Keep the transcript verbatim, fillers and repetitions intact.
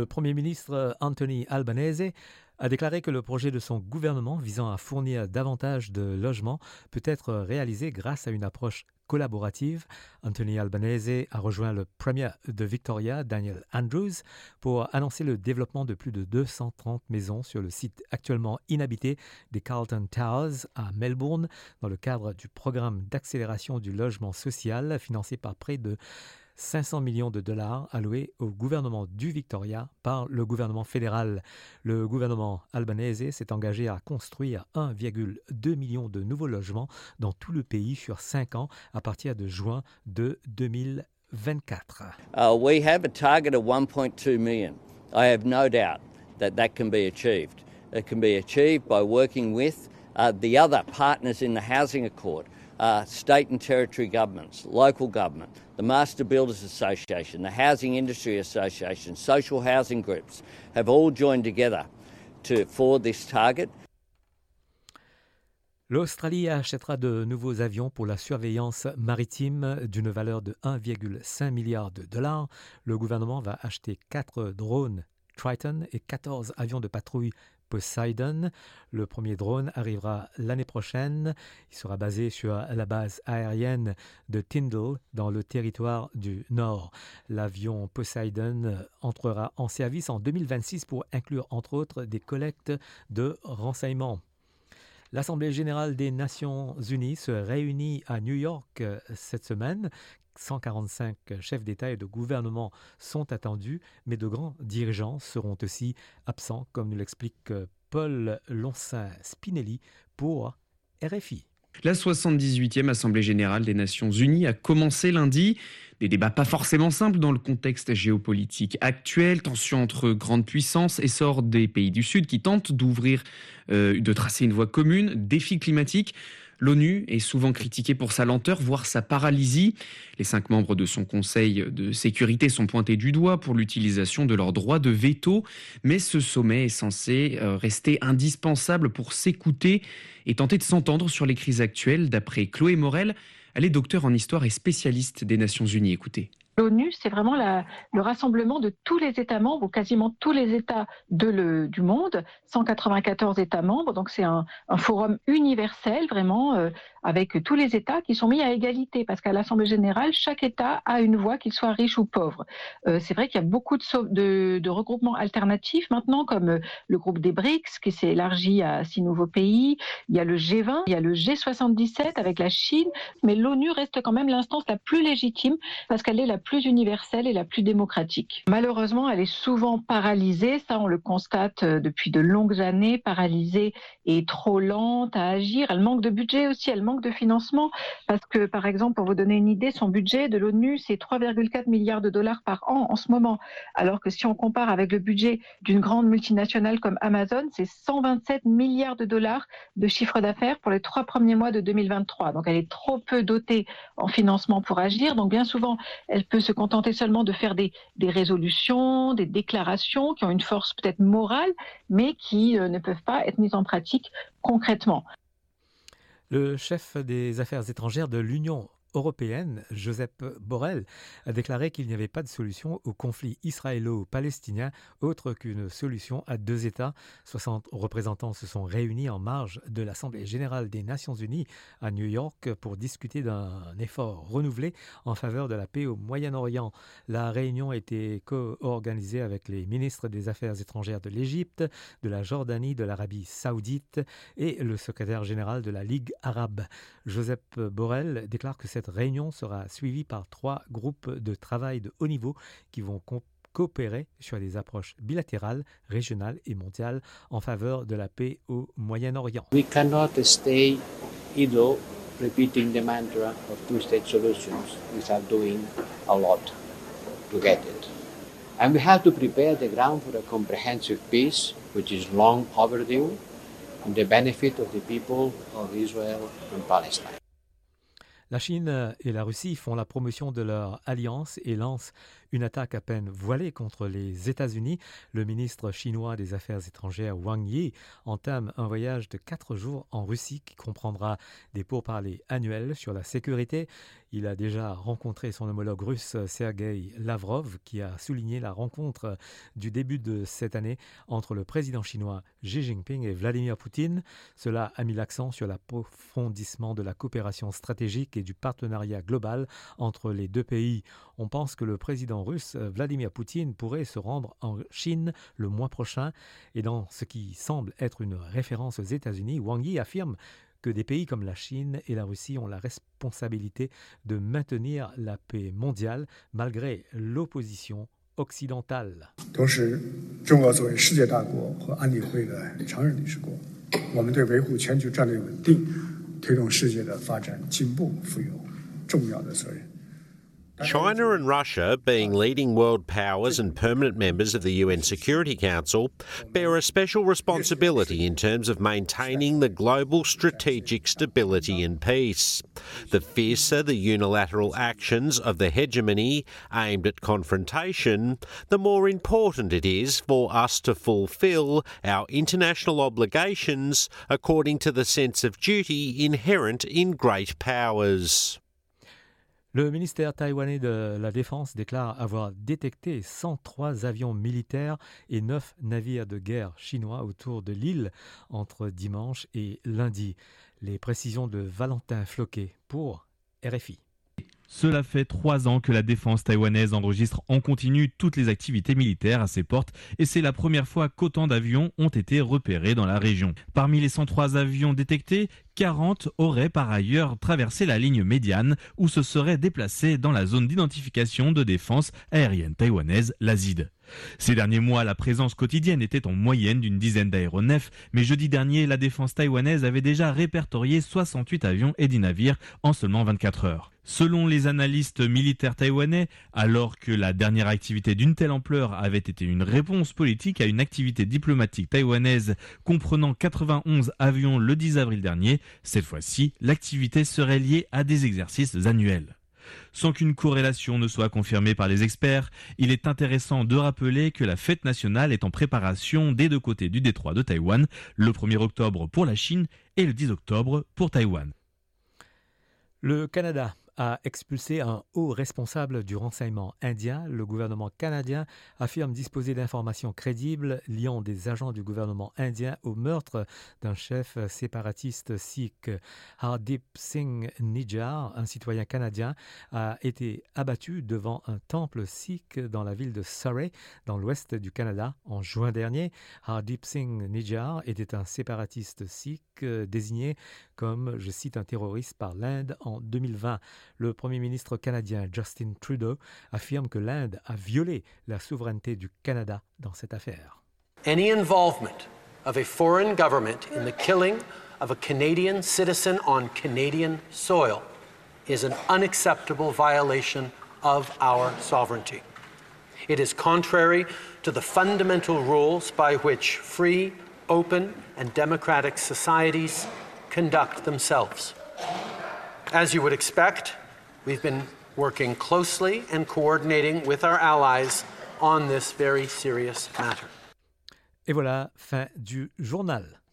Le Premier ministre Anthony Albanese a déclaré que le projet de son gouvernement visant à fournir davantage de logements peut être réalisé grâce à une approche collaborative. Anthony Albanese a rejoint le Premier de Victoria, Daniel Andrews, pour annoncer le développement de plus de deux cent trente maisons sur le site actuellement inhabité des Carlton Towers à Melbourne, dans le cadre du programme d'accélération du logement social financé par près de cinq cents millions de dollars alloués au gouvernement du Victoria par le gouvernement fédéral. Le gouvernement albanese s'est engagé à construire un virgule deux million de nouveaux logements dans tout le pays sur cinq ans à partir de juin de deux mille vingt-quatre. Uh, we have a target of one point two million. I have no doubt that that can be achieved. It can be achieved by working with uh, the other partners in the Housing Accord. Uh, state and territory governments, local government, the Master Builders Association, the Housing Industry Association, social housing groups have all joined together to, for this target. L'Australie achètera de nouveaux avions pour la surveillance maritime d'une valeur de un virgule cinq milliard de dollars. Le gouvernement va acheter quatre drones Triton et quatorze avions de patrouille Poseidon. Le premier drone arrivera l'année prochaine. Il sera basé sur la base aérienne de Tyndall dans le territoire du Nord. L'avion Poseidon entrera en service en deux mille vingt-six pour inclure entre autres des collectes de renseignements. L'Assemblée générale des Nations unies se réunit à New York cette semaine. cent quarante-cinq chefs d'État et de gouvernement sont attendus, mais de grands dirigeants seront aussi absents, comme nous l'explique Paul Loncin-Spinelli pour R F I. La soixante-dix-huitième Assemblée générale des Nations unies a commencé lundi. Des débats pas forcément simples dans le contexte géopolitique actuel, tensions entre grandes puissances, essor des pays du Sud qui tentent d'ouvrir, euh, de tracer une voie commune, défis climatiques. L'ONU est souvent critiquée pour sa lenteur, voire sa paralysie. Les cinq membres de son Conseil de sécurité sont pointés du doigt pour l'utilisation de leur droit de veto. Mais ce sommet est censé rester indispensable pour s'écouter et tenter de s'entendre sur les crises actuelles. D'après Chloé Morel, elle est docteure en histoire et spécialiste des Nations Unies. Écoutez. L'ONU, c'est vraiment la, le rassemblement de tous les États membres, ou quasiment tous les États de le, du monde, cent quatre-vingt-quatorze États membres, donc c'est un, un forum universel, vraiment, euh, avec tous les États qui sont mis à égalité, parce qu'à l'Assemblée générale, chaque État a une voix, qu'il soit riche ou pauvre. Euh, c'est vrai qu'il y a beaucoup de, de, de regroupements alternatifs maintenant, comme euh, le groupe des BRICS, qui s'est élargi à six nouveaux pays, il y a le G vingt, il y a le G soixante-dix-sept avec la Chine, mais l'ONU reste quand même l'instance la plus légitime, parce qu'elle est la plus universelle et la plus démocratique. Malheureusement, elle est souvent paralysée, ça on le constate depuis de longues années, paralysée et trop lente à agir. Elle manque de budget aussi, elle manque de financement, parce que par exemple, pour vous donner une idée, son budget de l'ONU, c'est trois virgule quatre milliards de dollars par an en ce moment, alors que si on compare avec le budget d'une grande multinationale comme Amazon, c'est cent vingt-sept milliards de dollars de chiffre d'affaires pour les trois premiers mois de deux mille vingt-trois. Donc elle est trop peu dotée en financement pour agir, donc bien souvent, elle peut se contenter seulement de faire des, des résolutions, des déclarations qui ont une force peut-être morale, mais qui euh, ne peuvent pas être mises en pratique concrètement. Le chef des affaires étrangères de l'Union européenne, Josep Borrell, a déclaré qu'il n'y avait pas de solution au conflit israélo-palestinien autre qu'une solution à deux États. soixante représentants se sont réunis en marge de l'Assemblée générale des Nations unies à New York pour discuter d'un effort renouvelé en faveur de la paix au Moyen-Orient. La réunion a été co-organisée avec les ministres des Affaires étrangères de l'Égypte, de la Jordanie, de l'Arabie saoudite et le secrétaire général de la Ligue arabe. Josep Borrell déclare que cette réunion sera suivie par trois groupes de travail de haut niveau qui vont co- coopérer sur des approches bilatérales, régionales et mondiales en faveur de la paix au Moyen-Orient. We cannot stay idle repeating the mantra of two-state solutions without doing a lot to get it. And we have to prepare the ground for a comprehensive peace, which is long overdue, in the benefit of the people of Israel and Palestine. La Chine et la Russie font la promotion de leur alliance et lancent Une attaque à peine voilée contre les États-Unis. Le ministre chinois des Affaires étrangères Wang Yi entame un voyage de quatre jours en Russie qui comprendra des pourparlers annuels sur la sécurité. Il a déjà rencontré son homologue russe Sergei Lavrov qui a souligné la rencontre du début de cette année entre le président chinois Xi Jinping et Vladimir Poutine. Cela a mis l'accent sur l'approfondissement de la coopération stratégique et du partenariat global entre les deux pays. On pense que le président russe Vladimir Poutine pourrait se rendre en Chine le mois prochain. Et dans ce qui semble être une référence aux États-Unis, Wang Yi affirme que des pays comme la Chine et la Russie ont la responsabilité de maintenir la paix mondiale malgré l'opposition occidentale. 同时，中国作为世界大国和安理会的常任理事国，我们对维护全球战略稳定、推动世界的发展进步负有重要的责任。 China and Russia, being leading world powers and permanent members of the U N Security Council, bear a special responsibility in terms of maintaining the global strategic stability and peace. The fiercer the unilateral actions of the hegemony aimed at confrontation, the more important it is for us to fulfil our international obligations according to the sense of duty inherent in great powers. Le ministère taïwanais de la Défense déclare avoir détecté cent trois avions militaires et neuf navires de guerre chinois autour de l'île entre dimanche et lundi. Les précisions de Valentin Floquet pour R F I. Cela fait trois ans que la défense taïwanaise enregistre en continu toutes les activités militaires à ses portes et c'est la première fois qu'autant d'avions ont été repérés dans la région. Parmi les cent trois avions détectés, quarante auraient par ailleurs traversé la ligne médiane ou se seraient déplacés dans la zone d'identification de défense aérienne taïwanaise, la Z I D. Ces derniers mois, la présence quotidienne était en moyenne d'une dizaine d'aéronefs, mais jeudi dernier, la défense taïwanaise avait déjà répertorié soixante-huit avions et dix navires en seulement vingt-quatre heures. Selon les analystes militaires taïwanais, alors que la dernière activité d'une telle ampleur avait été une réponse politique à une activité diplomatique taïwanaise comprenant quatre-vingt-onze avions le dix avril dernier, cette fois-ci, l'activité serait liée à des exercices annuels. Sans qu'une corrélation ne soit confirmée par les experts, il est intéressant de rappeler que la fête nationale est en préparation des deux côtés du détroit de Taïwan, le premier octobre pour la Chine et le dix octobre pour Taïwan. Le Canada a expulsé un haut responsable du renseignement indien. Le gouvernement canadien affirme disposer d'informations crédibles liant des agents du gouvernement indien au meurtre d'un chef séparatiste sikh. Hardeep Singh Nijjar, un citoyen canadien, a été abattu devant un temple sikh dans la ville de Surrey, dans l'ouest du Canada, en juin dernier. Hardeep Singh Nijjar était un séparatiste sikh désigné comme, je cite, un terroriste par l'Inde en deux mille vingt. Le Premier ministre canadien Justin Trudeau affirme que l'Inde a violé la souveraineté du Canada dans cette affaire. Any involvement of a foreign government in the killing of a Canadian citizen on Canadian soil is an unacceptable violation of our sovereignty. It is contrary to the fundamental rules by which free, open, and democratic societies conduct themselves. As you would expect, we've been working closely and coordinating with our allies on this very serious matter. Et voilà, fin du journal.